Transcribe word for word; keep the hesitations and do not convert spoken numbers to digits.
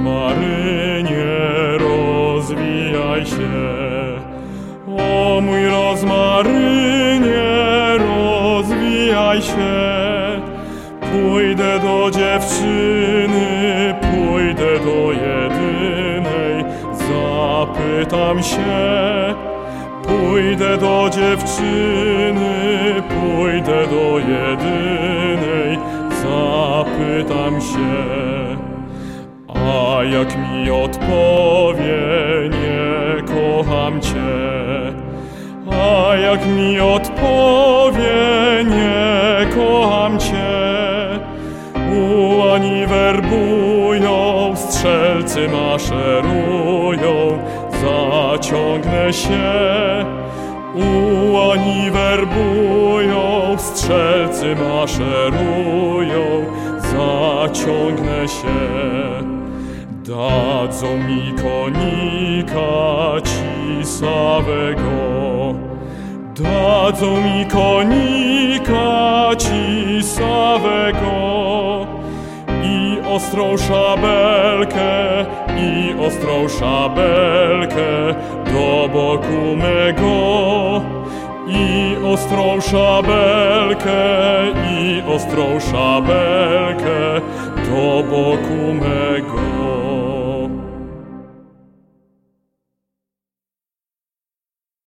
rozmarynie, rozwijaj się. O mój rozmarynie, rozwijaj się. Pójdę do dziewczyny, pójdę do jedynej, zapytam się. Pójdę do dziewczyny, pójdę do jedynej, zapytam się. A jak mi odpowie, nie kocham cię. A jak mi odpowie, nie kocham cię. Ułani werbują, strzelcy maszerują, zaciągnę się. Ułani werbują, strzelcy maszerują, zaciągnę się. Dadzą mi konika cisawego, dadzą mi konika cisawego i ostrą szabelkę, i ostrą szabelkę do boku mego, i ostrą szabelkę, i ostrą szabelkę do boku mego.